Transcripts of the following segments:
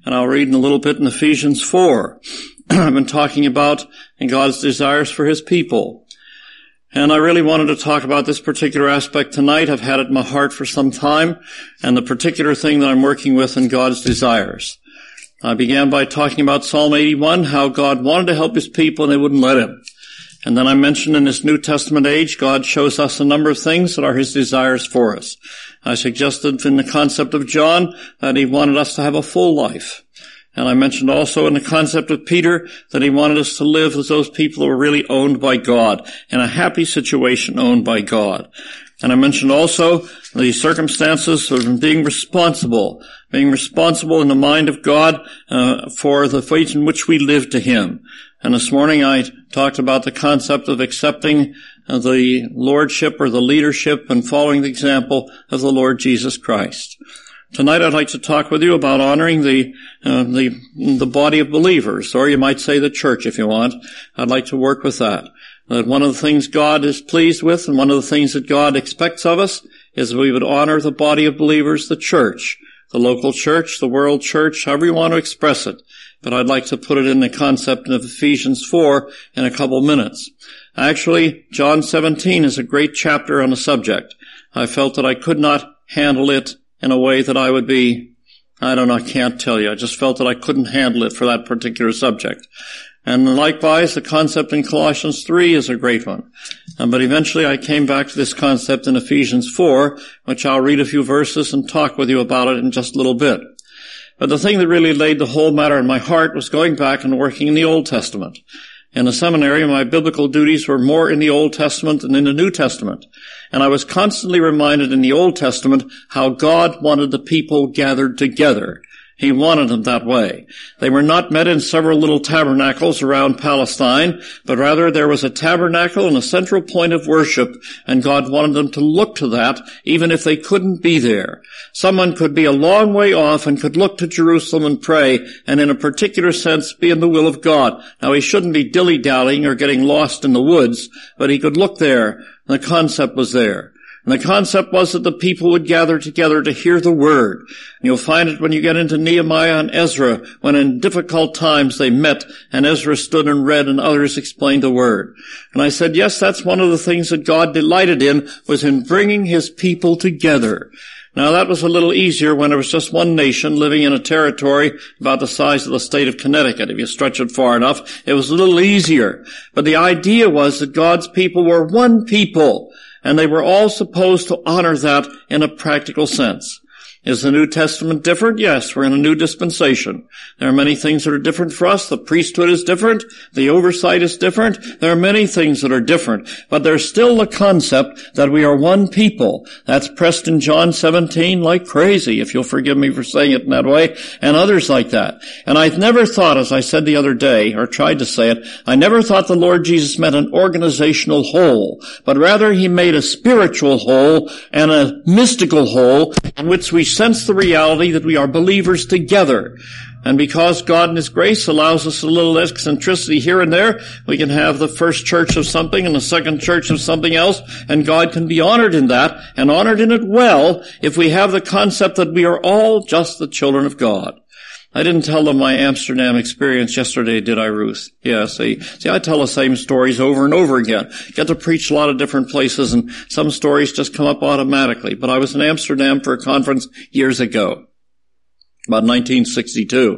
and I'll read in a little bit in Ephesians 4. I've been talking about God's desires for his people. And I really wanted to talk about this particular aspect tonight. I've had it in my heart for some time, and the particular thing that I'm working with in God's desires. I began by talking about Psalm 81, how God wanted to help his people and they wouldn't let him. And then I mentioned in this New Testament age, God shows us a number of things that are his desires for us. I suggested in the concept of John that he wanted us to have a full life. And I mentioned also in the concept of Peter that he wanted us to live as those people who were really owned by God, in a happy situation owned by God. And I mentioned also the circumstances of being responsible in the mind of God for the ways in which we live to him. And this morning I talked about the concept of accepting the lordship or the leadership and following the example of the Lord Jesus Christ. Tonight I'd like to talk with you about honoring the body of believers, or you might say the church if you want. I'd like to work with that. That one of the things God is pleased with and one of the things that God expects of us is that we would honor the body of believers, the church, the local church, the world church, however you want to express it. But I'd like to put it in the concept of Ephesians 4 in a couple minutes. Actually, John 17 is a great chapter on the subject. I felt that I could not handle it in a way that I would be, I can't tell you. I just felt that I couldn't handle it for that particular subject. And likewise, the concept in Colossians 3 is a great one. But eventually I came back to this concept in Ephesians 4, which I'll read a few verses and talk with you about it in just a little bit. But the thing that really laid the whole matter in my heart was going back and working in the Old Testament. In the seminary, my biblical duties were more in the Old Testament than in the New Testament. And I was constantly reminded in the Old Testament how God wanted the people gathered together. He wanted them that way. They were not met in several little tabernacles around Palestine, but rather there was a tabernacle and a central point of worship, and God wanted them to look to that, even if they couldn't be there. Someone could be a long way off and could look to Jerusalem and pray, and in a particular sense be in the will of God. Now, he shouldn't be dilly-dallying or getting lost in the woods, but he could look there. The concept was there. And the concept was that the people would gather together to hear the word. And you'll find it when you get into Nehemiah and Ezra, when in difficult times they met and Ezra stood and read and others explained the word. And I said, yes, that's one of the things that God delighted in, was in bringing his people together. Now that was a little easier when there was just one nation living in a territory about the size of the state of Connecticut. If you stretch it far enough, it was a little easier. But the idea was that God's people were one people, and they were all supposed to honor that in a practical sense. Is the New Testament different? Yes, we're in a new dispensation. There are many things that are different for us. The priesthood is different. The oversight is different. There are many things that are different. But there's still the concept that we are one people. That's pressed in John 17 like crazy, if you'll forgive me for saying it in that way, and others like that. And I've never thought, as I said the other day, or tried to say it, I never thought the Lord Jesus meant an organizational whole, but rather he made a spiritual whole and a mystical whole in which we sense the reality that we are believers together. And because God in his grace allows us a little eccentricity here and there, we can have the first church of something and the second church of something else, and God can be honored in that, and honored in it well, if we have the concept that we are all just the children of God. I didn't tell them my Amsterdam experience yesterday, did I, Ruth? Yeah, see, I tell the same stories over and over again. Get to preach a lot of different places, and some stories just come up automatically. But I was in Amsterdam for a conference years ago, about 1962.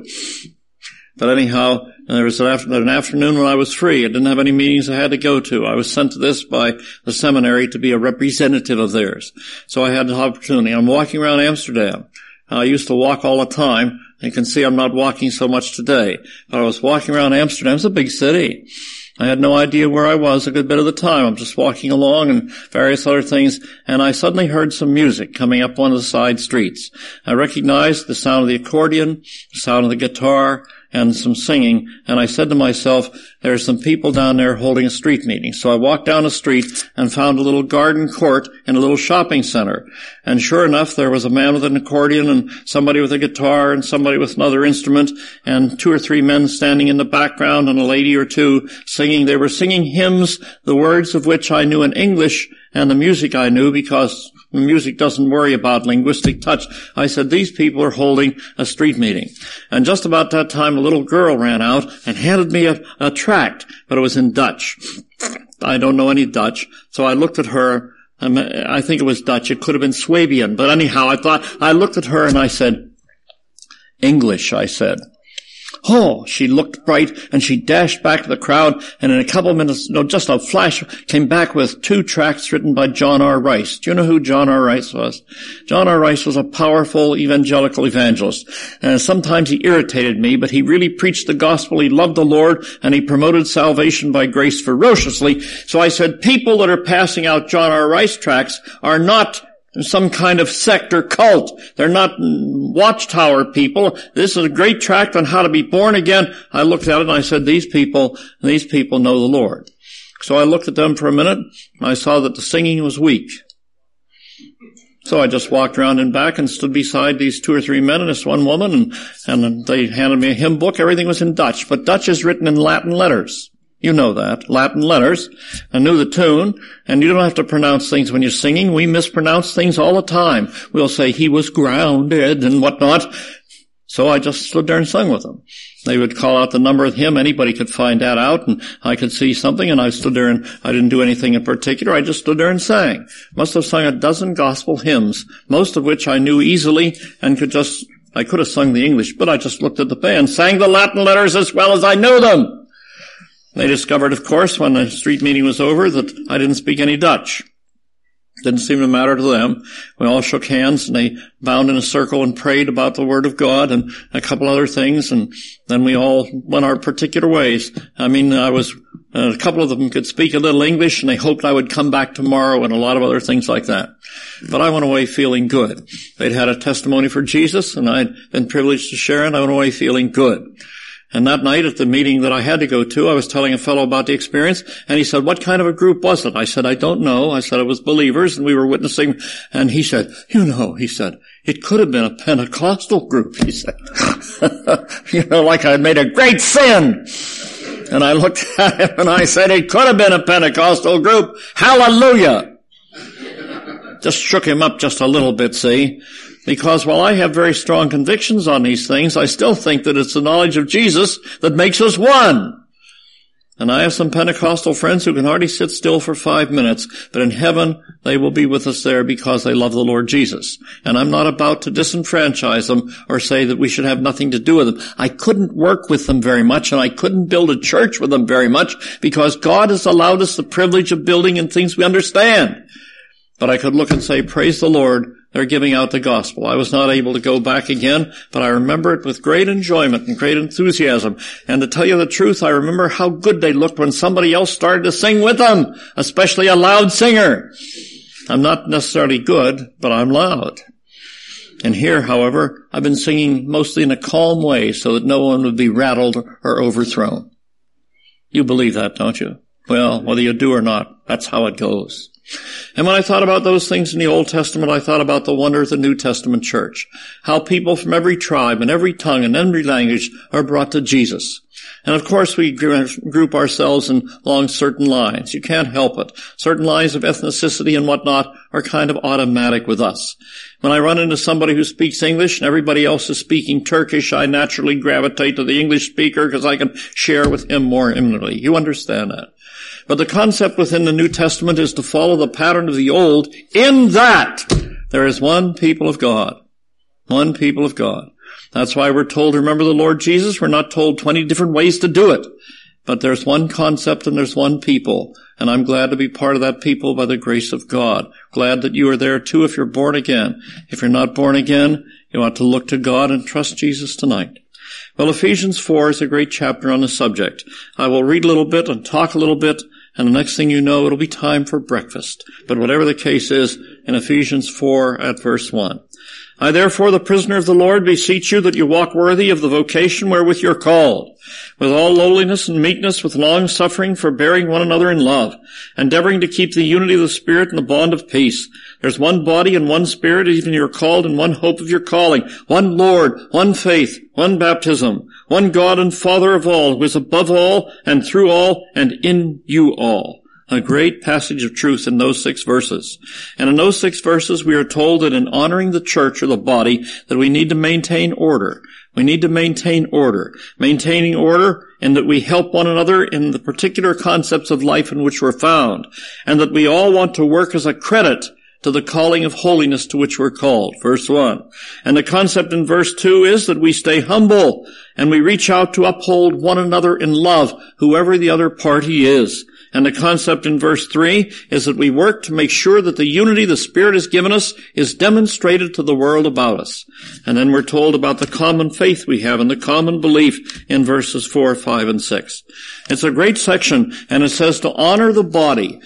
But anyhow, there was an afternoon when I was free. I didn't have any meetings I had to go to. I was sent to this by the seminary to be a representative of theirs. So I had the opportunity. I'm walking around Amsterdam. I used to walk all the time. You can see I'm not walking so much today. But I was walking around Amsterdam. It's a big city. I had no idea where I was a good bit of the time. I'm just walking along and various other things, and I suddenly heard some music coming up one of the side streets. I recognized the sound of the accordion, the sound of the guitar, and some singing, and I said to myself, there's some people down there holding a street meeting. So I walked down the street and found a little garden court in a little shopping center. And sure enough, there was a man with an accordion and somebody with a guitar and somebody with another instrument and 2 or 3 men standing in the background and a lady or two singing. They were singing hymns, the words of which I knew in English and the music I knew because music doesn't worry about linguistic touch. I said, these people are holding a street meeting. And just about that time, a little girl ran out and handed me a tract, but it was in Dutch. I don't know any Dutch, so I looked at her. I think it was Dutch. It could have been Swabian, but anyhow, I looked at her and I said, English, I said. Oh, she looked bright and she dashed back to the crowd, and in a couple of minutes, just a flash, came back with 2 tracts written by John R. Rice. Do you know who John R. Rice was? John R. Rice was a powerful evangelical evangelist. And sometimes he irritated me, but he really preached the gospel. He loved the Lord, and he promoted salvation by grace ferociously. So I said, people that are passing out John R. Rice tracts are not some kind of sect or cult. They're not watchtower people. This is a great tract on how to be born again. I looked at it and I said, these people know the Lord. So I looked at them for a minute and I saw that the singing was weak. So I just walked around and back and stood beside these 2 or 3 men and this one woman, and they handed me a hymn book. Everything was in Dutch, but Dutch is written in Latin letters. You know that. Latin letters. I knew the tune, and you don't have to pronounce things when you're singing. We mispronounce things all the time. We'll say, he was grounded and whatnot. So I just stood there and sung with them. They would call out the number of the hymn. Anybody could find that out, and I could see something, and I stood there and I didn't do anything in particular. I just stood there and sang. Must have sung a dozen gospel hymns, most of which I knew easily and I could have sung the English, but I just looked at the band, sang the Latin letters as well as I knew them. They discovered, of course, when the street meeting was over, that I didn't speak any Dutch. Didn't seem to matter to them. We all shook hands, and they bound in a circle and prayed about the Word of God and a couple other things, and then we all went our particular ways. I mean, a couple of them could speak a little English, and they hoped I would come back tomorrow and a lot of other things like that. But I went away feeling good. They'd had a testimony for Jesus, and I'd been privileged to share it. I went away feeling good. And that night at the meeting that I had to go to, I was telling a fellow about the experience, and he said, what kind of a group was it? I said, I don't know. I said, it was believers, and we were witnessing. And he said, it could have been a Pentecostal group, he said. Like I'd made a great sin. And I looked at him and I said, it could have been a Pentecostal group. Hallelujah. Just shook him up just a little bit, see? Because while I have very strong convictions on these things, I still think that it's the knowledge of Jesus that makes us one. And I have some Pentecostal friends who can hardly sit still for 5 minutes, but in heaven they will be with us there because they love the Lord Jesus. And I'm not about to disenfranchise them or say that we should have nothing to do with them. I couldn't work with them very much, and I couldn't build a church with them very much because God has allowed us the privilege of building in things we understand. But I could look and say, praise the Lord, they're giving out the gospel. I was not able to go back again, but I remember it with great enjoyment and great enthusiasm. And to tell you the truth, I remember how good they looked when somebody else started to sing with them, especially a loud singer. I'm not necessarily good, but I'm loud. And here, however, I've been singing mostly in a calm way so that no one would be rattled or overthrown. You believe that, don't you? Well, whether you do or not, that's how it goes. And when I thought about those things in the Old Testament, I thought about the wonder of the New Testament church. How people from every tribe and every tongue and every language are brought to Jesus. And of course we group ourselves along certain lines. You can't help it. Certain lines of ethnicity and whatnot are kind of automatic with us. When I run into somebody who speaks English and everybody else is speaking Turkish, I naturally gravitate to the English speaker because I can share with him more intimately. You understand that? But the concept within the New Testament is to follow the pattern of the Old in that there is one people of God. One people of God. That's why we're told to remember the Lord Jesus. We're not told 20 different ways to do it. But there's one concept and there's one people. And I'm glad to be part of that people by the grace of God. Glad that you are there too if you're born again. If you're not born again, you ought to look to God and trust Jesus tonight. Well, Ephesians 4 is a great chapter on the subject. I will read a little bit and talk a little bit, and the next thing you know, it'll be time for breakfast. But whatever the case is, in Ephesians 4 at verse 1. I therefore, the prisoner of the Lord, beseech you that you walk worthy of the vocation wherewith you're called, with all lowliness and meekness, with long suffering, forbearing one another in love, endeavoring to keep the unity of the Spirit in the bond of peace. There's one body and one Spirit, even you're called, and one hope of your calling, one Lord, one faith, one baptism, one God and Father of all, who is above all, and through all, and in you all. A great passage of truth in those 6 verses. And in those 6 verses, we are told that in honoring the church or the body, that we need to maintain order. We need to maintain order. Maintaining order in that we help one another in the particular concepts of life in which we're found. And that we all want to work as a credit to the calling of holiness to which we're called. Verse 1. And the concept in verse 2 is that we stay humble and we reach out to uphold one another in love, whoever the other party is. And the concept in verse 3 is that we work to make sure that the unity the Spirit has given us is demonstrated to the world about us. And then we're told about the common faith we have and the common belief in verses 4, 5, and 6. It's a great section, and it says to honor the body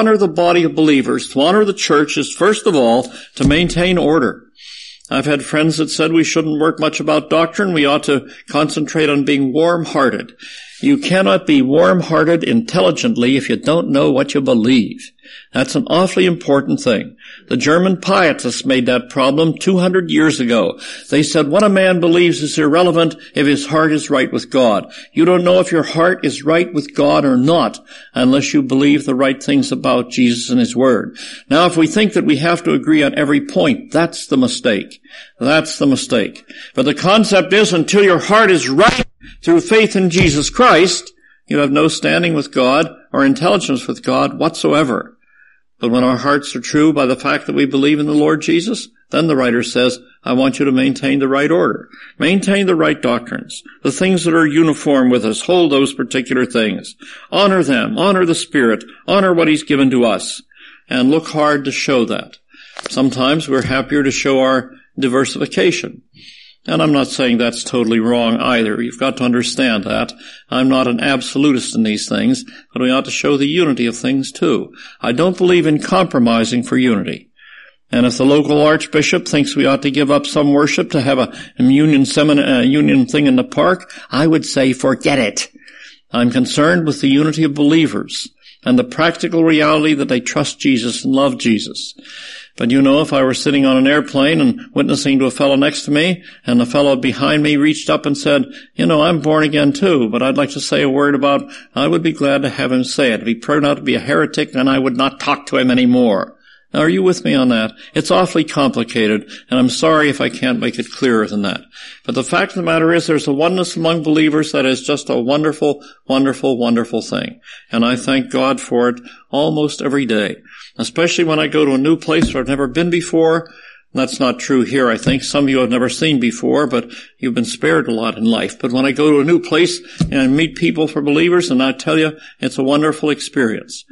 of believers, to honor the church is first of all to maintain order. I've had friends that said we shouldn't work much about doctrine, we ought to concentrate on being warm-hearted. You cannot be warm-hearted intelligently if you don't know what you believe. That's an awfully important thing. The German pietists made that problem 200 years ago. They said what a man believes is irrelevant if his heart is right with God. You don't know if your heart is right with God or not unless you believe the right things about Jesus and His Word. Now, if we think that we have to agree on every point, that's the mistake. That's the mistake. But the concept is until your heart is right through faith in Jesus Christ, you have no standing with God or intelligence with God whatsoever. But when our hearts are true by the fact that we believe in the Lord Jesus, then the writer says, I want you to maintain the right order. Maintain the right doctrines. The things that are uniform with us, hold those particular things. Honor them. Honor the Spirit. Honor what He's given to us. And look hard to show that. Sometimes we're happier to show our diversification. And I'm not saying that's totally wrong either. You've got to understand that. I'm not an absolutist in these things, but we ought to show the unity of things too. I don't believe in compromising for unity. And if the local archbishop thinks we ought to give up some worship to have a union thing in the park, I would say forget it. I'm concerned with the unity of believers and the practical reality that they trust Jesus and love Jesus. But you know, if I were sitting on an airplane and witnessing to a fellow next to me, and the fellow behind me reached up and said, you know, I'm born again too, but I'd like to say a word about, I would be glad to have him say it. If he turned out to be a heretic, then I would not talk to him anymore. Now, are you with me on that? It's awfully complicated, and I'm sorry if I can't make it clearer than that. But the fact of the matter is there's a oneness among believers that is just a wonderful, wonderful, wonderful thing. And I thank God for it almost every day, especially when I go to a new place where I've never been before. That's not true here, I think. Some of you have never seen before, but you've been spared a lot in life. But when I go to a new place and I meet people for believers, and I tell you, it's a wonderful experience.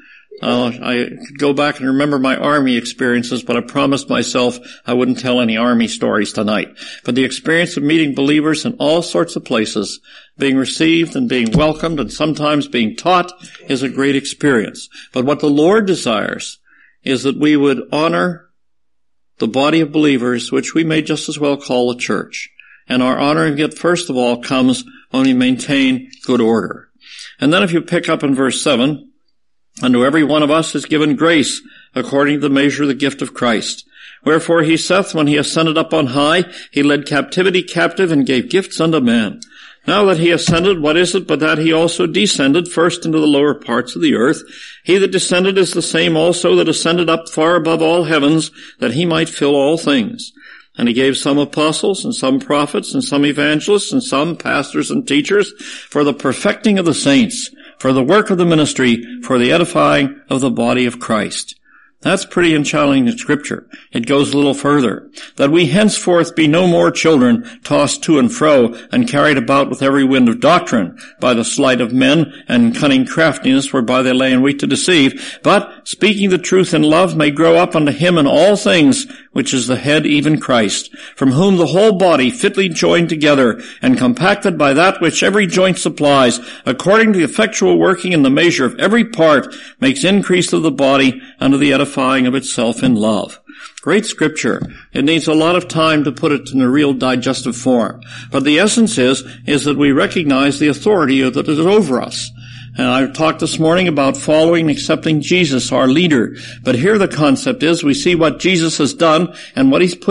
I could go back and remember my Army experiences, but I promised myself I wouldn't tell any Army stories tonight. But the experience of meeting believers in all sorts of places, being received and being welcomed and sometimes being taught is a great experience. But what the Lord desires is that we would honor the body of believers, which we may just as well call the church. And our honoring it, first of all, comes when we maintain good order. And then if you pick up in verse 7, and to every one of us is given grace according to the measure of the gift of Christ. Wherefore he saith, when he ascended up on high, he led captivity captive and gave gifts unto men. Now that he ascended, what is it but that he also descended first into the lower parts of the earth? He that descended is the same also that ascended up far above all heavens, that he might fill all things. And he gave some apostles, and some prophets, and some evangelists, and some pastors and teachers, for the perfecting of the saints, for the work of the ministry, for the edifying of the body of Christ. That's pretty challenging in Scripture. It goes a little further. That we henceforth be no more children, tossed to and fro, and carried about with every wind of doctrine, by the sleight of men and cunning craftiness whereby they lay in wait to deceive, but, speaking the truth in love, may grow up unto him in all things, which is the head, even Christ, from whom the whole body fitly joined together, and compacted by that which every joint supplies, according to the effectual working in the measure of every part, makes increase of the body unto the edifying of itself in love. Great Scripture. It needs a lot of time to put it in a real digestive form. But the essence is that we recognize the authority that is over us. And I've talked this morning about following and accepting Jesus, our leader. But here the concept is we see what Jesus has done and what he's what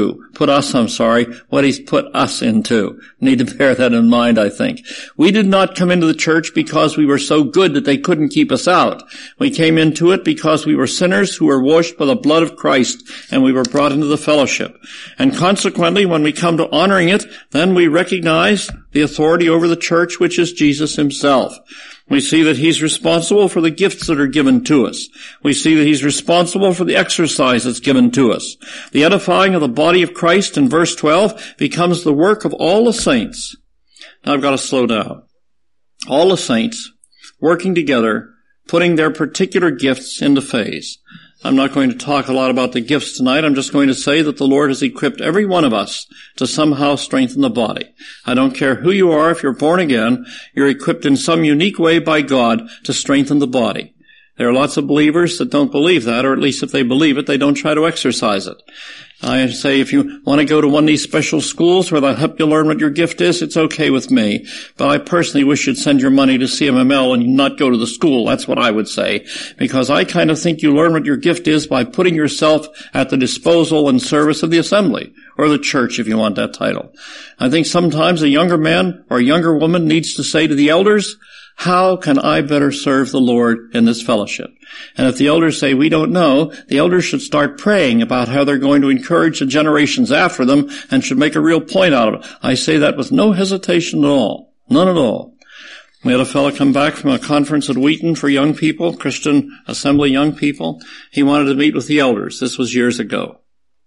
he's put us into. Need to bear that in mind, I think. We did not come into the church because we were so good that they couldn't keep us out. We came into it because we were sinners who were washed by the blood of Christ, and we were brought into the fellowship. And consequently, when we come to honoring it, then we recognize the authority over the church, which is Jesus himself. We see that he's responsible for the gifts that are given to us. We see that he's responsible for the exercise that's given to us. The edifying of the body of Christ in verse 12 becomes the work of all the saints. Now I've got to slow down. All the saints working together, putting their particular gifts into phase. I'm not going to talk a lot about the gifts tonight. I'm just going to say that the Lord has equipped every one of us to somehow strengthen the body. I don't care who you are. If you're born again, you're equipped in some unique way by God to strengthen the body. There are lots of believers that don't believe that, or at least if they believe it, they don't try to exercise it. I say if you want to go to one of these special schools where they'll help you learn what your gift is, it's okay with me. But I personally wish you'd send your money to CMML and not go to the school. That's what I would say. Because I kind of think you learn what your gift is by putting yourself at the disposal and service of the assembly, or the church if you want that title. I think sometimes a younger man or a younger woman needs to say to the elders, how can I better serve the Lord in this fellowship? And if the elders say, we don't know, the elders should start praying about how they're going to encourage the generations after them and should make a real point out of it. I say that with no hesitation at all. None at all. We had a fellow come back from a conference at Wheaton for young people, Christian Assembly young people. He wanted to meet with the elders. This was years ago.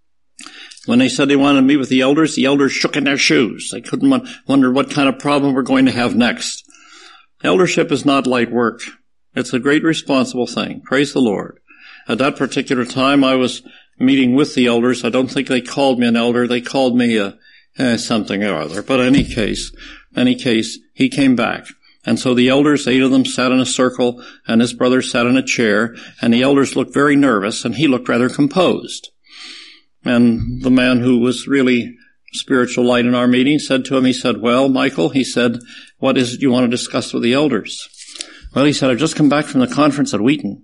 When they said they wanted to meet with the elders shook in their shoes. They couldn't wonder what kind of problem we're going to have next. Eldership is not light work. It's a great responsible thing. Praise the Lord. At that particular time, I was meeting with the elders. I don't think they called me an elder. They called me something or other. But in any case, he came back. And so the elders, 8 of them, sat in a circle, and his brother sat in a chair, and the elders looked very nervous, and he looked rather composed. And the man who was really spiritual light in our meeting said to him, he said, well, Michael, he said, what is it you want to discuss with the elders? Well, he said, I've just come back from the conference at Wheaton.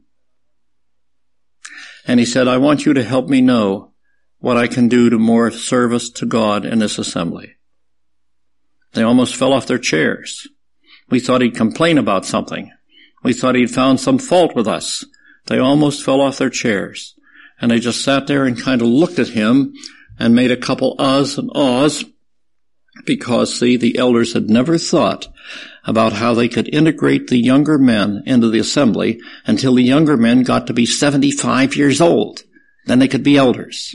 And he said, I want you to help me know what I can do to more service to God in this assembly. They almost fell off their chairs. We thought he'd complain about something. We thought he'd found some fault with us. They almost fell off their chairs. And they just sat there and kind of looked at him and made a couple uhs and ahs because, see, the elders had never thought about how they could integrate the younger men into the assembly until the younger men got to be 75 years old. Then they could be elders.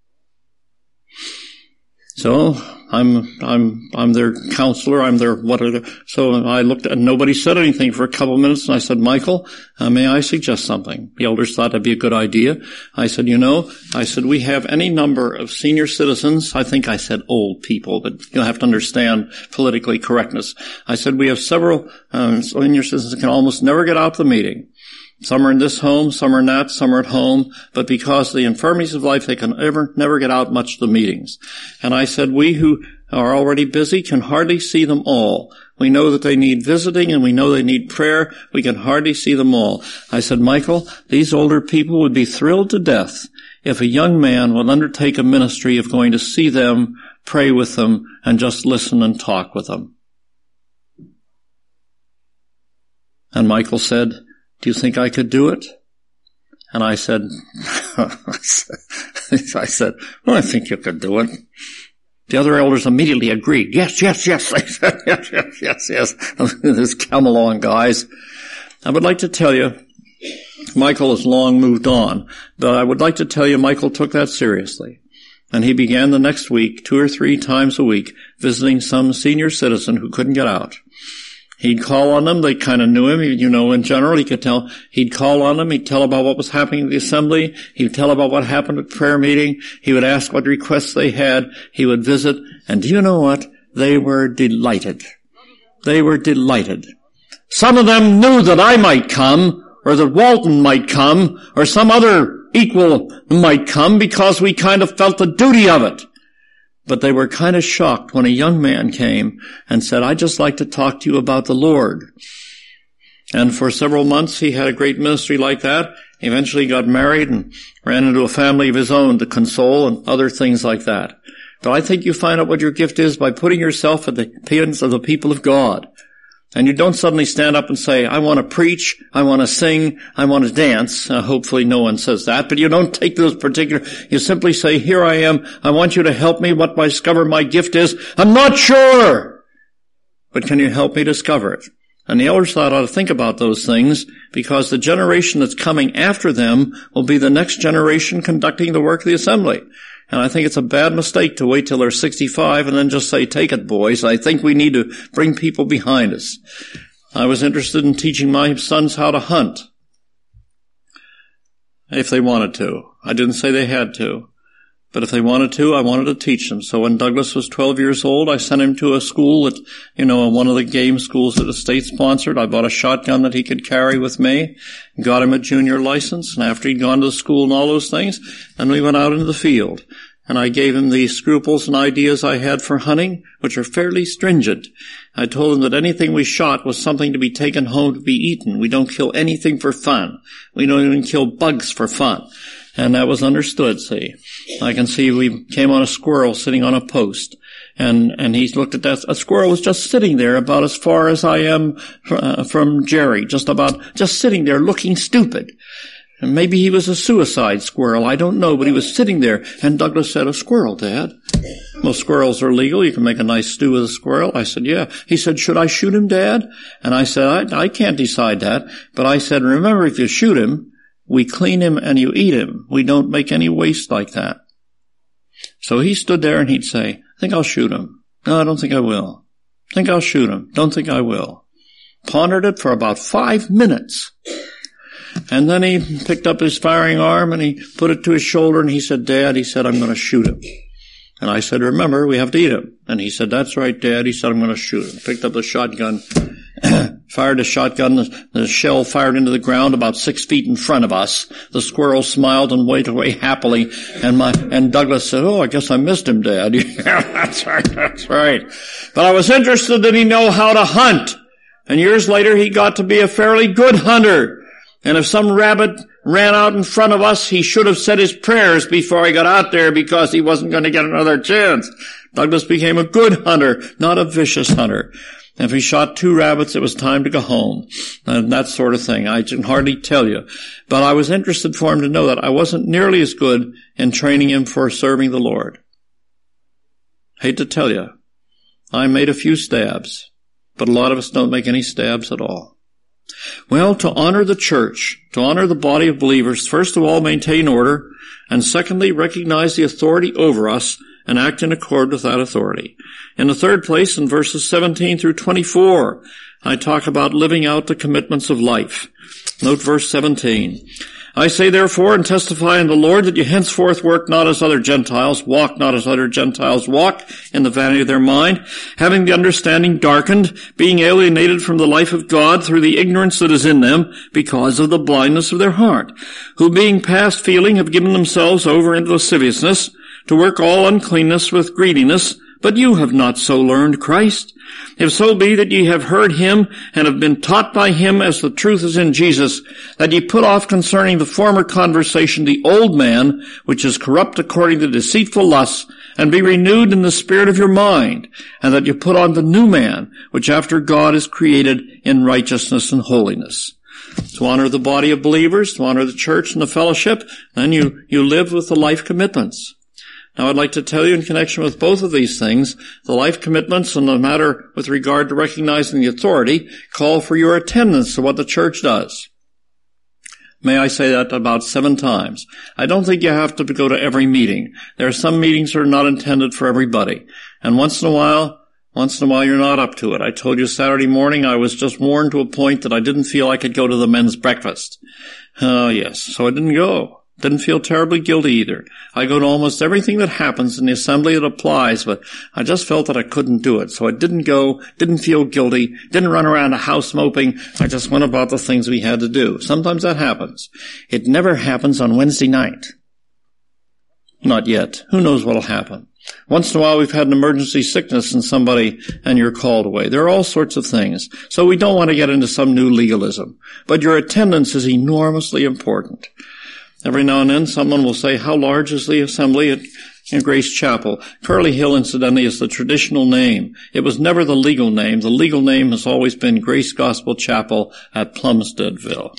So I'm their counselor. I'm their whatever. So I looked and nobody said anything for a couple of minutes. And I said, Michael, may I suggest something? The elders thought that'd be a good idea. I said, we have any number of senior citizens. I think I said old people, but you'll have to understand politically correctness. I said, we have several senior citizens that can almost never get out of the meeting. Some are in this home, some are in that, some are at home, but because of the infirmities of life, they can never get out much of the meetings. And I said, we who are already busy can hardly see them all. We know that they need visiting and we know they need prayer. We can hardly see them all. I said, Michael, these older people would be thrilled to death if a young man would undertake a ministry of going to see them, pray with them, and just listen and talk with them. And Michael said, do you think I could do it? And I said, well, I think you could do it. The other elders immediately agreed. Yes. They said, yes. This come along, guys. I would like to tell you, Michael has long moved on, but I would like to tell you Michael took that seriously. And he began the next week, 2 or 3 times a week, visiting some senior citizen who couldn't get out. He'd call on them. They kind of knew him. In general, he could tell. He'd call on them. He'd tell about what was happening at the assembly. He'd tell about what happened at the prayer meeting. He would ask what requests they had. He would visit. And do you know what? They were delighted. They were delighted. Some of them knew that I might come, or that Walton might come, or some other equal might come because we kind of felt the duty of it. But they were kind of shocked when a young man came and said, I'd just like to talk to you about the Lord. And for several months he had a great ministry like that. Eventually got married and ran into a family of his own to console and other things like that. But I think you find out what your gift is by putting yourself at the appearance of the people of God. And you don't suddenly stand up and say, I want to preach, I want to sing, I want to dance. Hopefully no one says that, but you don't take those particular, you simply say, here I am, I want you to help me, what I discover my gift is. I'm not sure, but can you help me discover it? And the elders ought to think about those things, because the generation that's coming after them will be the next generation conducting the work of the assembly. And I think it's a bad mistake to wait till they're 65 and then just say, take it, boys. I think we need to bring people behind us. I was interested in teaching my sons how to hunt, if they wanted to. I didn't say they had to. But if they wanted to, I wanted to teach them. So when Douglas was 12 years old, I sent him to a school that, one of the game schools that the state sponsored. I bought a shotgun that he could carry with me, got him a junior license, and after he'd gone to the school and all those things, then we went out into the field. And I gave him the scruples and ideas I had for hunting, which are fairly stringent. I told him that anything we shot was something to be taken home to be eaten. We don't kill anything for fun. We don't even kill bugs for fun. And that was understood, see. I can see we came on a squirrel sitting on a post. And he looked at that. A squirrel was just sitting there about as far as I am from Jerry. Just sitting there looking stupid. And maybe he was a suicide squirrel. I don't know, but he was sitting there. And Douglas said, a squirrel, Dad. Well, squirrels are legal. You can make a nice stew with a squirrel. I said, yeah. He said, should I shoot him, Dad? And I said, I can't decide that. But I said, remember, if you shoot him, we clean him and you eat him. We don't make any waste like that. So he stood there and he'd say, I think I'll shoot him. No, I don't think I will. Think I'll shoot him. Don't think I will. Pondered it for about 5 minutes. And then he picked up his firing arm and he put it to his shoulder and he said, Dad, he said, I'm going to shoot him. And I said, remember, we have to eat him. And he said, that's right, Dad. He said, I'm going to shoot him. Picked up the shotgun, fired the shotgun. The shell fired into the ground about 6 feet in front of us. The squirrel smiled and waved away happily. And Douglas said, oh, I guess I missed him, Dad. Yeah, that's right. But I was interested that he know how to hunt. And years later, he got to be a fairly good hunter. And if some rabbit ran out in front of us, he should have said his prayers before he got out there, because he wasn't going to get another chance. Douglas became a good hunter, not a vicious hunter. And if he shot 2 rabbits, it was time to go home. And that sort of thing. I can hardly tell you. But I was interested for him to know that I wasn't nearly as good in training him for serving the Lord. Hate to tell you, I made a few stabs, but a lot of us don't make any stabs at all. Well, to honor the church, to honor the body of believers, first of all, maintain order, and secondly, recognize the authority over us and act in accord with that authority. In the third place, in verses 17 through 24, I talk about living out the commitments of life. Note verse 17. I say therefore and testify in the Lord that you henceforth work not as other Gentiles, walk not as other Gentiles walk, in the vanity of their mind, having the understanding darkened, being alienated from the life of God through the ignorance that is in them, because of the blindness of their heart, who being past feeling have given themselves over into lasciviousness, to work all uncleanness with greediness, but you have not so learned Christ. If so be that ye have heard him, and have been taught by him as the truth is in Jesus, that ye put off concerning the former conversation the old man, which is corrupt according to deceitful lusts, and be renewed in the spirit of your mind, and that ye put on the new man, which after God is created in righteousness and holiness. To honor the body of believers, to honor the church and the fellowship, then you live with the life commitments. Now, I'd like to tell you in connection with both of these things, the life commitments and the matter with regard to recognizing the authority call for your attendance to what the church does. May I say that about 7 times. I don't think you have to go to every meeting. There are some meetings that are not intended for everybody. And once in a while you're not up to it. I told you Saturday morning I was just worn to a point that I didn't feel I could go to the men's breakfast. Oh, yes. So I didn't go. Didn't feel terribly guilty either. I go to almost everything that happens in the assembly that applies, but I just felt that I couldn't do it. So I didn't go, didn't feel guilty, didn't run around the house moping. I just went about the things we had to do. Sometimes that happens. It never happens on Wednesday night. Not yet. Who knows what'll happen? Once in a while we've had an emergency sickness in somebody and you're called away. There are all sorts of things. So we don't want to get into some new legalism. But your attendance is enormously important. Every now and then someone will say, how large is the assembly at Grace Chapel? Curly Hill, incidentally, is the traditional name. It was never the legal name. The legal name has always been Grace Gospel Chapel at Plumsteadville.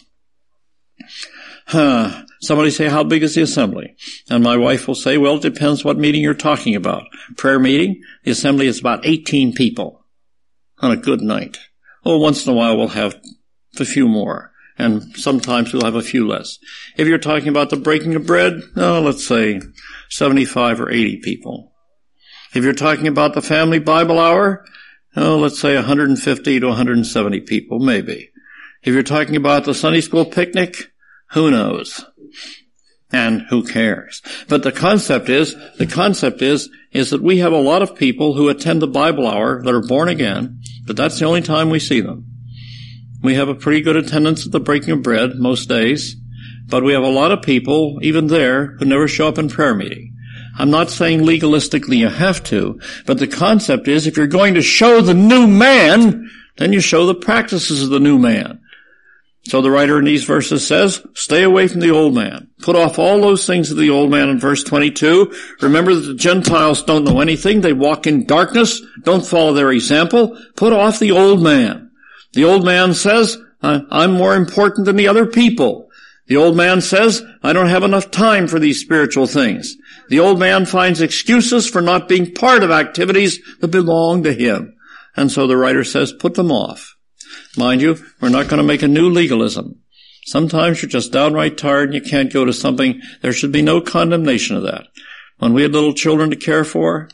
Somebody say, how big is the assembly? And my wife will say, well, it depends what meeting you're talking about. Prayer meeting, the assembly is about 18 people on a good night. Oh, once in a while we'll have a few more. And sometimes we'll have a few less. If you're talking about the breaking of bread, let's say 75 or 80 people. If you're talking about the family Bible hour, let's say 150 to 170 people, maybe. If you're talking about the Sunday school picnic, who knows? And who cares? But the concept is that we have a lot of people who attend the Bible hour that are born again, but that's the only time we see them. We have a pretty good attendance at the breaking of bread most days, but we have a lot of people, even there, who never show up in prayer meeting. I'm not saying legalistically you have to, but the concept is if you're going to show the new man, then you show the practices of the new man. So the writer in these verses says, stay away from the old man. Put off all those things of the old man in verse 22. Remember that the Gentiles don't know anything. They walk in darkness. Don't follow their example. Put off the old man. The old man says, I'm more important than the other people. The old man says, I don't have enough time for these spiritual things. The old man finds excuses for not being part of activities that belong to him. And so the writer says, put them off. Mind you, we're not going to make a new legalism. Sometimes you're just downright tired and you can't go to something. There should be no condemnation of that. When we had little children to care for,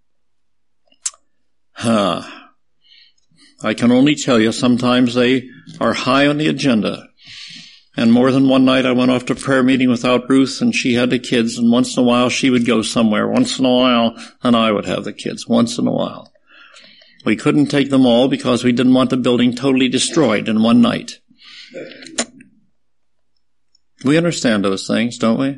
I can only tell you sometimes they are high on the agenda. And more than one night I went off to prayer meeting without Ruth, and she had the kids, and once in a while she would go somewhere. Once in a while, and I would have the kids. Once in a while. We couldn't take them all because we didn't want the building totally destroyed in one night. We understand those things, don't we?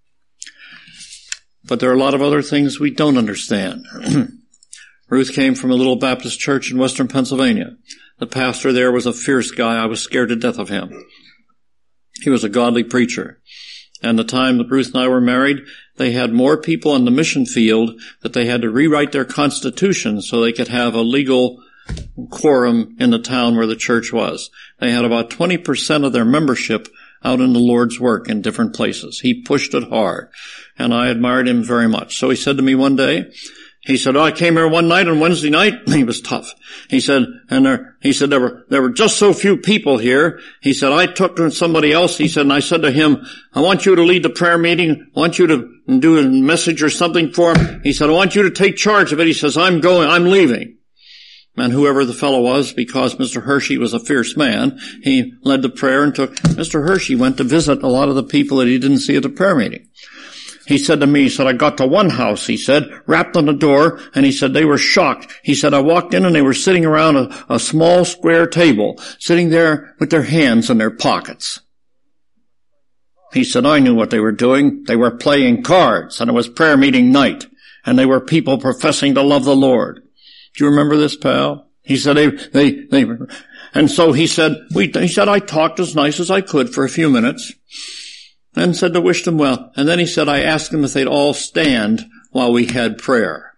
But there are a lot of other things we don't understand. Ruth came from a little Baptist church in western Pennsylvania. The pastor there was a fierce guy. I was scared to death of him. He was a godly preacher. And the time that Ruth and I were married, they had more people in the mission field that they had to rewrite their constitution so they could have a legal quorum in the town where the church was. They had about 20% of their membership out in the Lord's work in different places. He pushed it hard, and I admired him very much. So he said to me one day, he said, I came here one night on Wednesday night. He was tough. He said, there were just so few people here. He said, I took to somebody else. He said, and I said to him, I want you to lead the prayer meeting. I want you to do a message or something for him. He said, I want you to take charge of it. He says, I'm leaving. And whoever the fellow was, because Mr. Hershey was a fierce man, he led the prayer and Mr. Hershey went to visit a lot of the people that he didn't see at the prayer meeting. He said to me, he said, I got to one house, he said, rapped on the door, and he said they were shocked. He said, I walked in and they were sitting around a small square table, sitting there with their hands in their pockets. He said, I knew what they were doing. They were playing cards, and it was prayer meeting night, and they were people professing to love the Lord. Do you remember this, pal? He said and so he said, I talked as nice as I could for a few minutes. And said to wish them well. And then he said, I asked them if they'd all stand while we had prayer.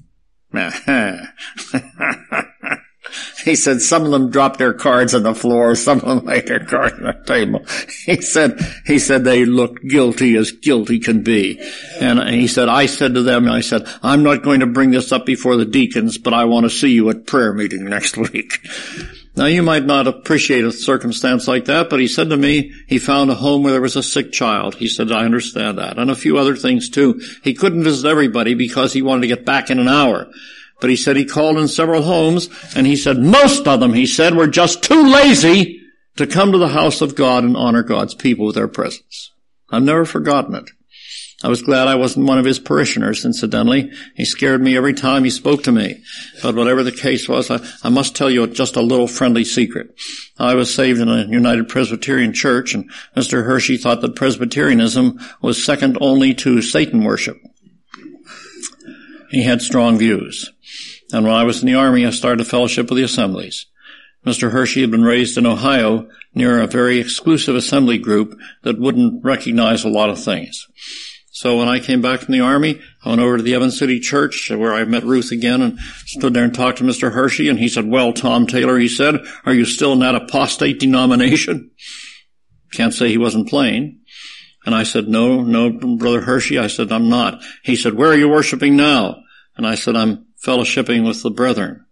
He said some of them dropped their cards on the floor, some of them laid their cards on the table. He said they looked guilty as guilty can be. And he said, I said to them, I'm not going to bring this up before the deacons, but I want to see you at prayer meeting next week. Now, you might not appreciate a circumstance like that, but he said to me he found a home where there was a sick child. He said, I understand that. And a few other things, too. He couldn't visit everybody because he wanted to get back in an hour. But he said he called in several homes, and he said most of them, he said, were just too lazy to come to the house of God and honor God's people with their presence. I've never forgotten it. I was glad I wasn't one of his parishioners, incidentally. He scared me every time he spoke to me. But whatever the case was, I must tell you just a little friendly secret. I was saved in a United Presbyterian church, and Mr. Hershey thought that Presbyterianism was second only to Satan worship. he had strong views. And when I was in the Army, I started a fellowship with the assemblies. Mr. Hershey had been raised in Ohio near a very exclusive assembly group that wouldn't recognize a lot of things. So when I came back from the Army, I went over to the Evans City Church where I met Ruth again and stood there and talked to Mr. Hershey. And he said, "Well, Tom Taylor," he said, "are you still in that apostate denomination?" Can't say he wasn't playing. And I said, no, Brother Hershey. I said, "I'm not." He said, "Where are you worshiping now?" And I said, "I'm fellowshipping with the brethren."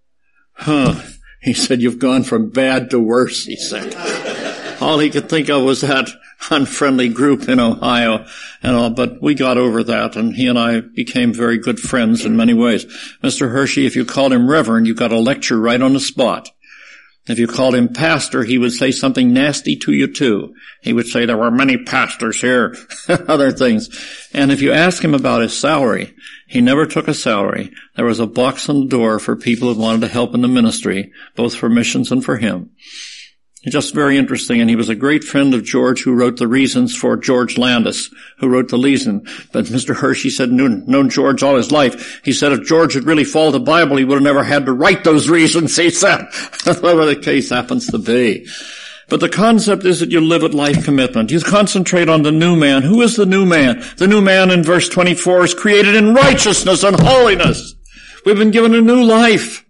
He said, "You've gone from bad to worse," he said. All he could think of was that unfriendly group in Ohio and all, but we got over that, and he and I became very good friends in many ways. Mr. Hershey, if you called him reverend, you got a lecture right on the spot. If you called him pastor, he would say something nasty to you too. He would say there were many pastors here, other things. And if you ask him about his salary, he never took a salary. There was a box on the door for people who wanted to help in the ministry, both for missions and for him. Just very interesting, and he was a great friend of George, who wrote the reasons for George Landis, who wrote the reason. But Mr. Hershey said, known George all his life. He said if George had really followed the Bible, he would have never had to write those reasons, he said, whatever the case happens to be. But the concept is that you live at life commitment. You concentrate on the new man. Who is the new man? The new man in verse 24 is created in righteousness and holiness. We've been given a new life.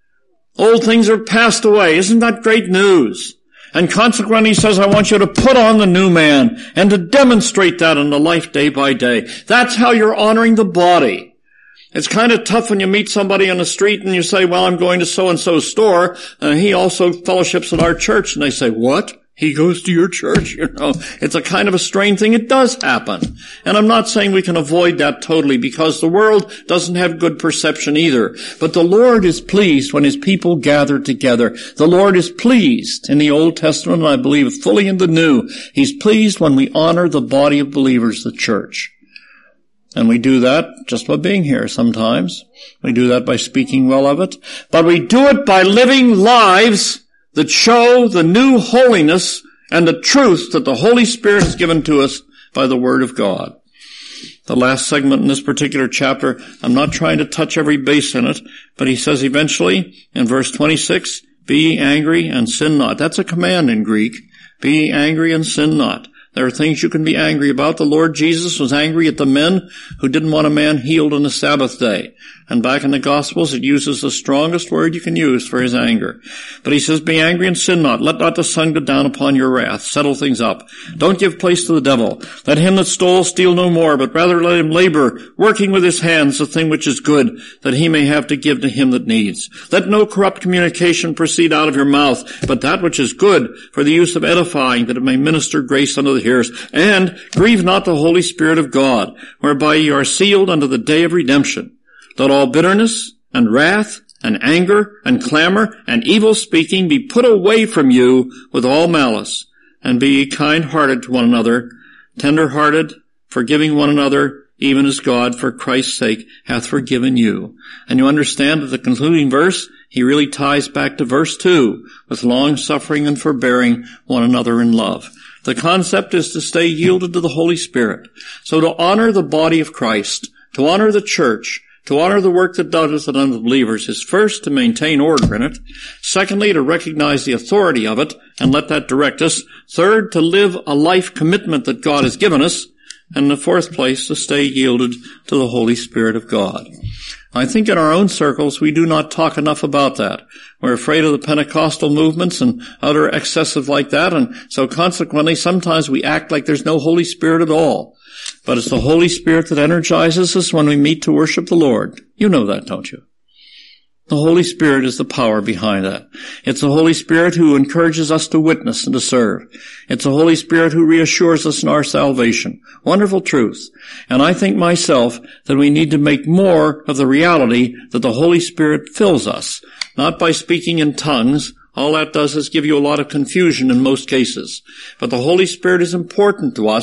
Old things are passed away. Isn't that great news? And consequently, he says, I want you to put on the new man and to demonstrate that in the life day by day. That's how you're honoring the body. It's kind of tough when you meet somebody on the street and you say, well, I'm going to so-and-so store, and he also fellowships at our church. And they say, what? He goes to your church? It's a kind of a strange thing. It does happen. And I'm not saying we can avoid that totally, because the world doesn't have good perception either. But the Lord is pleased when his people gather together. The Lord is pleased in the Old Testament, and I believe fully in the New. He's pleased when we honor the body of believers, the church. And we do that just by being here sometimes. We do that by speaking well of it. But we do it by living lives that show the new holiness and the truth that the Holy Spirit has given to us by the Word of God. The last segment in this particular chapter, I'm not trying to touch every base in it, but he says eventually in verse 26, be ye angry and sin not. That's a command in Greek. Be ye angry and sin not. There are things you can be angry about. The Lord Jesus was angry at the men who didn't want a man healed on the Sabbath day. And back in the Gospels, it uses the strongest word you can use for his anger. But he says, be angry and sin not. Let not the sun go down upon your wrath. Settle things up. Don't give place to the devil. Let him that stole steal no more, but rather let him labor, working with his hands the thing which is good, that he may have to give to him that needs. Let no corrupt communication proceed out of your mouth, but that which is good for the use of edifying, that it may minister grace unto the hearers. And grieve not the Holy Spirit of God, whereby ye are sealed unto the day of redemption. Let all bitterness and wrath and anger and clamor and evil speaking be put away from you with all malice, and be ye kind-hearted to one another, tender-hearted, forgiving one another, even as God, for Christ's sake, hath forgiven you. And you understand that the concluding verse, he really ties back to verse 2, with long-suffering and forbearing one another in love. The concept is to stay yielded to the Holy Spirit. So to honor the body of Christ, to honor the church, to honor the work that does it unto believers is first to maintain order in it. Secondly, to recognize the authority of it and let that direct us. Third, to live a life commitment that God has given us. And in the fourth place, to stay yielded to the Holy Spirit of God. I think in our own circles, we do not talk enough about that. We're afraid of the Pentecostal movements and other excessive like that, and so consequently, sometimes we act like there's no Holy Spirit at all. But it's the Holy Spirit that energizes us when we meet to worship the Lord. You know that, don't you? The Holy Spirit is the power behind that. It's the Holy Spirit who encourages us to witness and to serve. It's the Holy Spirit who reassures us in our salvation. Wonderful truth. And I think myself that we need to make more of the reality that the Holy Spirit fills us, not by speaking in tongues. All that does is give you a lot of confusion in most cases. But the Holy Spirit is important to us,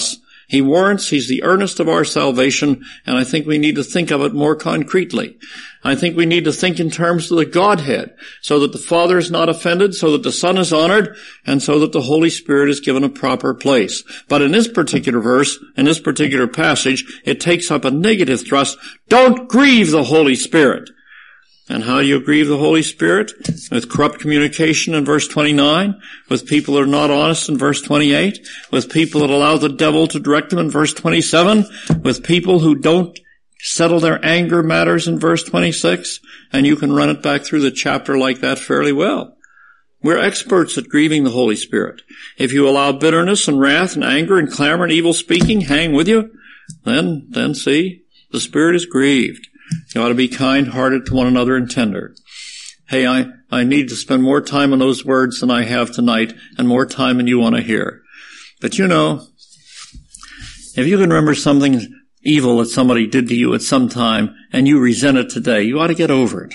He warrants, He's the earnest of our salvation, and I think we need to think of it more concretely. I think we need to think in terms of the Godhead, so that the Father is not offended, so that the Son is honored, and so that the Holy Spirit is given a proper place. But in this particular verse, in this particular passage, it takes up a negative thrust. Don't grieve the Holy Spirit. And how do you grieve the Holy Spirit? With corrupt communication in verse 29, with people that are not honest in verse 28, with people that allow the devil to direct them in verse 27, with people who don't settle their anger matters in verse 26, and you can run it back through the chapter like that fairly well. We're experts at grieving the Holy Spirit. If you allow bitterness and wrath and anger and clamor and evil speaking hang with you, then see, the Spirit is grieved. You ought to be kind-hearted to one another and tender. Hey, I need to spend more time on those words than I have tonight, and more time than you want to hear. But you know, if you can remember something evil that somebody did to you at some time, and you resent it today, you ought to get over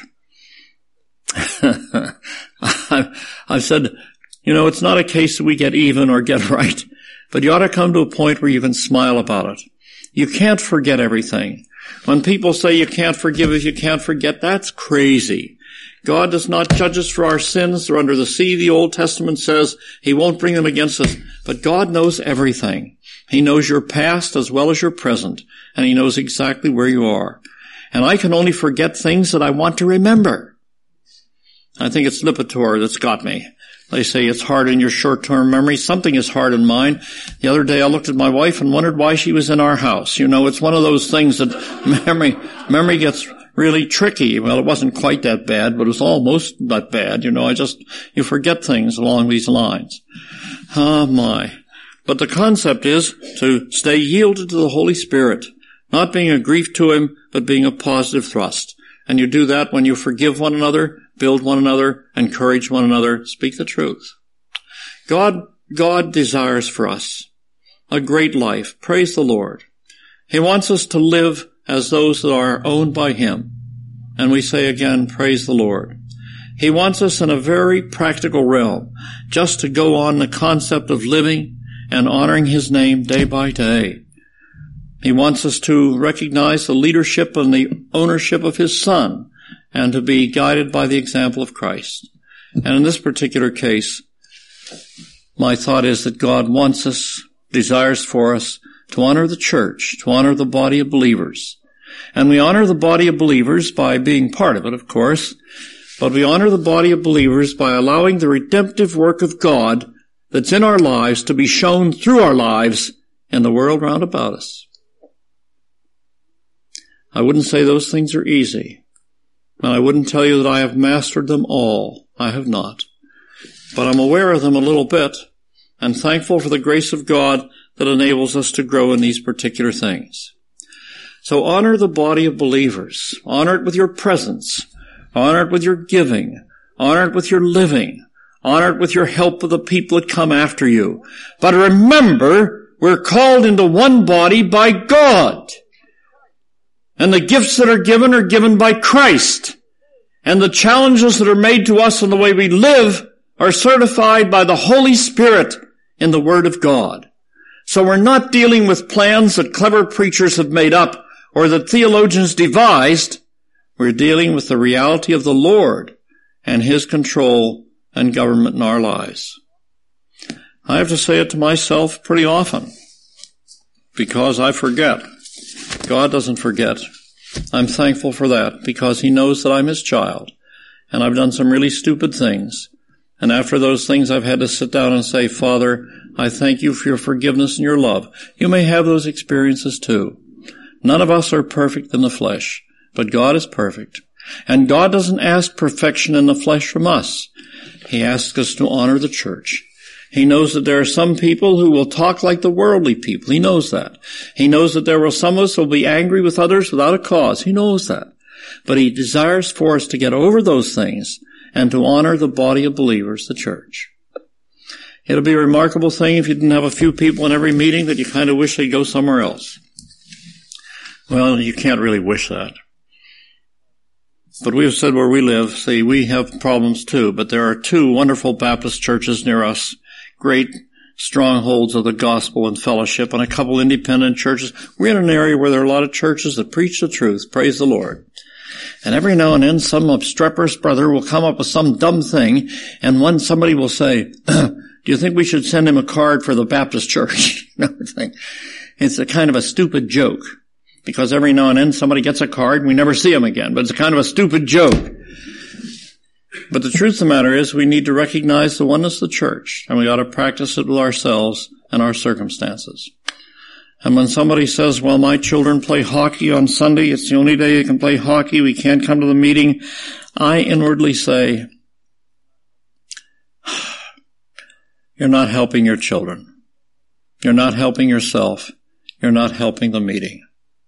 it. I've said, you know, it's not a case that we get even or get right, but you ought to come to a point where you can smile about it. You can't forget everything. When people say you can't forgive if you can't forget, that's crazy. God does not judge us for our sins. They're under the sea, the Old Testament says. He won't bring them against us. But God knows everything. He knows your past as well as your present, and He knows exactly where you are. And I can only forget things that I want to remember. I think it's Lipitor that's got me. They say it's hard in your short-term memory. Something is hard in mine. The other day I looked at my wife and wondered why she was in our house. You know, it's one of those things that memory gets really tricky. Well, it wasn't quite that bad, but it was almost that bad. You know, you forget things along these lines. Oh my. But the concept is to stay yielded to the Holy Spirit, not being a grief to Him, but being a positive thrust. And you do that when you forgive one another, build one another, encourage one another, speak the truth. God desires for us a great life. Praise the Lord. He wants us to live as those that are owned by Him. And we say again, praise the Lord. He wants us in a very practical realm, just to go on the concept of living and honoring His name day by day. He wants us to recognize the leadership and the ownership of His Son and to be guided by the example of Christ. And in this particular case, my thought is that God wants us, desires for us, to honor the church, to honor the body of believers. And we honor the body of believers by being part of it, of course, but we honor the body of believers by allowing the redemptive work of God that's in our lives to be shown through our lives in the world round about us. I wouldn't say those things are easy. And I wouldn't tell you that I have mastered them all. I have not. But I'm aware of them a little bit and thankful for the grace of God that enables us to grow in these particular things. So honor the body of believers. Honor it with your presence. Honor it with your giving. Honor it with your living. Honor it with your help of the people that come after you. But remember, we're called into one body by God. And the gifts that are given by Christ. And the challenges that are made to us in the way we live are certified by the Holy Spirit in the Word of God. So we're not dealing with plans that clever preachers have made up or that theologians devised. We're dealing with the reality of the Lord and His control and government in our lives. I have to say it to myself pretty often because I forget. God doesn't forget. I'm thankful for that because He knows that I'm His child and I've done some really stupid things. And after those things, I've had to sit down and say, Father, I thank You for Your forgiveness and Your love. You may have those experiences too. None of us are perfect in the flesh, but God is perfect. And God doesn't ask perfection in the flesh from us. He asks us to honor the church. He knows that there are some people who will talk like the worldly people. He knows that. He knows that there will some of us who will be angry with others without a cause. He knows that. But He desires for us to get over those things and to honor the body of believers, the church. It'll be a remarkable thing if you didn't have a few people in every meeting that you kind of wish they'd go somewhere else. Well, you can't really wish that. But we have said where we live, see, we have problems too, but there are two wonderful Baptist churches near us, great strongholds of the gospel and fellowship and a couple independent churches. We're in an area where there are a lot of churches that preach the truth. Praise the Lord. And every now and then some obstreperous brother will come up with some dumb thing, and when somebody will say, do you think we should send him a card for the Baptist church? It's a kind of a stupid joke, because every now and then somebody gets a card and we never see him again, but it's a kind of a stupid joke. But the truth of the matter is we need to recognize the oneness of the church, and we ought to practice it with ourselves and our circumstances. And when somebody says, well, my children play hockey on Sunday, it's the only day they can play hockey, we can't come to the meeting, I inwardly say, you're not helping your children. You're not helping yourself. You're not helping the meeting.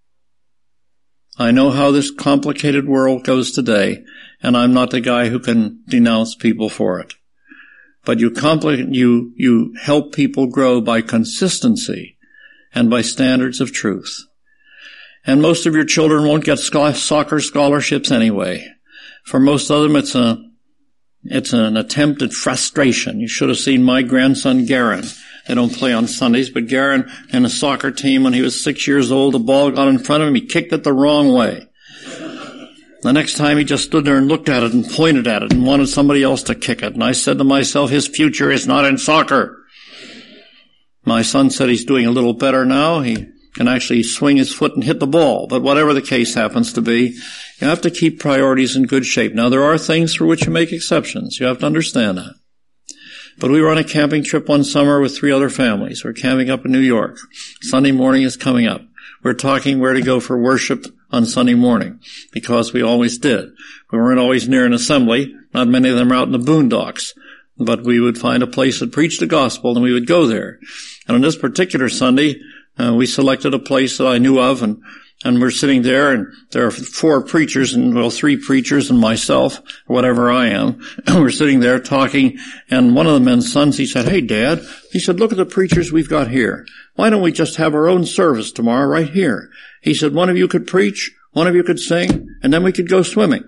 I know how this complicated world goes today, and I'm not the guy who can denounce people for it. But you help people grow by consistency and by standards of truth. And most of your children won't get soccer scholarships anyway. For most of them, it's an attempt at frustration. You should have seen my grandson, Garen. They don't play on Sundays, but Garen in a soccer team, when he was 6 years old, the ball got in front of him, he kicked it the wrong way. The next time he just stood there and looked at it and pointed at it and wanted somebody else to kick it. And I said to myself, his future is not in soccer. My son said he's doing a little better now. He can actually swing his foot and hit the ball. But whatever the case happens to be, you have to keep priorities in good shape. Now, there are things for which you make exceptions. You have to understand that. But we were on a camping trip one summer with 3 other families. We're camping up in New York. Sunday morning is coming up. We're talking where to go for worship on Sunday morning, because we always did. We weren't always near an assembly. Not many of them are out in the boondocks. But we would find a place that preached the gospel, and we would go there. And on this particular Sunday, we selected a place that I knew of, and we're sitting there, and there are 4 preachers, and 3 preachers and myself, or whatever I am. We're sitting there talking, and one of the men's sons, he said, hey, Dad, he said, look at the preachers we've got here. Why don't we just have our own service tomorrow right here? He said, one of you could preach, one of you could sing, and then we could go swimming.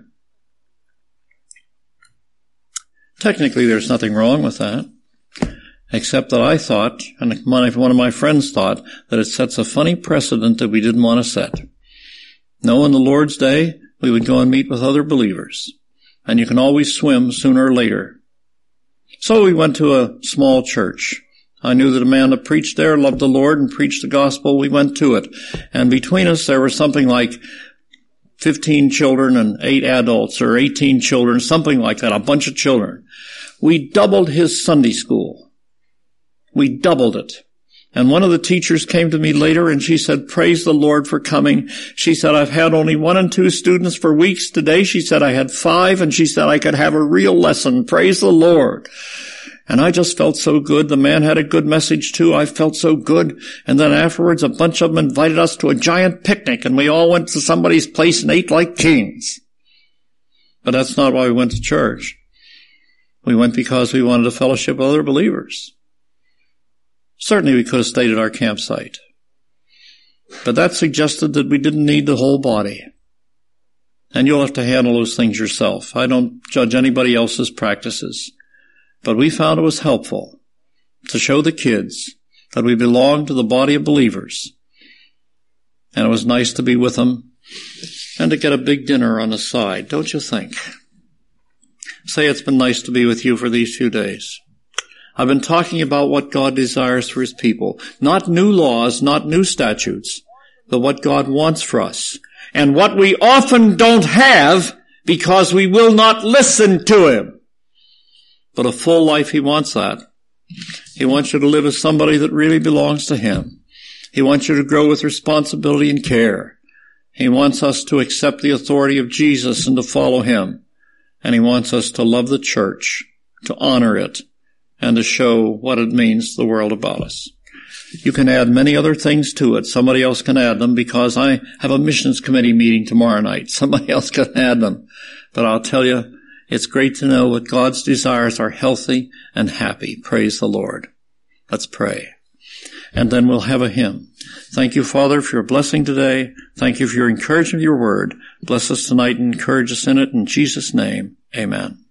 Technically, there's nothing wrong with that, except that I thought, and one of my friends thought, that it sets a funny precedent that we didn't want to set. No, in the Lord's day, we would go and meet with other believers, and you can always swim sooner or later. So we went to a small church. I knew that a man that preached there loved the Lord and preached the gospel. We went to it. And between us, there were something like 15 children and 8 adults, or 18 children, something like that, a bunch of children. We doubled his Sunday school. We doubled it. And one of the teachers came to me later and she said, praise the Lord for coming. She said, I've had only 1 and 2 students for weeks. Today she said I had 5, and she said I could have a real lesson. Praise the Lord. And I just felt so good. The man had a good message too. I felt so good. And then afterwards, a bunch of them invited us to a giant picnic, and we all went to somebody's place and ate like kings. But that's not why we went to church. We went because we wanted to fellowship with other believers. Certainly we could have stayed at our campsite. But that suggested that we didn't need the whole body. And you'll have to handle those things yourself. I don't judge anybody else's practices. But we found it was helpful to show the kids that we belong to the body of believers. And it was nice to be with them and to get a big dinner on the side, don't you think? Say it's been nice to be with you for these few days. I've been talking about what God desires for His people. Not new laws, not new statutes, but what God wants for us. And what we often don't have because we will not listen to Him. But a full life, He wants that. He wants you to live as somebody that really belongs to Him. He wants you to grow with responsibility and care. He wants us to accept the authority of Jesus and to follow Him. And He wants us to love the church, to honor it, and to show what it means to the world about us. You can add many other things to it. Somebody else can add them, because I have a missions committee meeting tomorrow night. Somebody else can add them. But I'll tell you, it's great to know that God's desires are healthy and happy. Praise the Lord. Let's pray. And then we'll have a hymn. Thank you, Father, for your blessing today. Thank you for your encouragement of your word. Bless us tonight and encourage us in it. In Jesus' name, amen.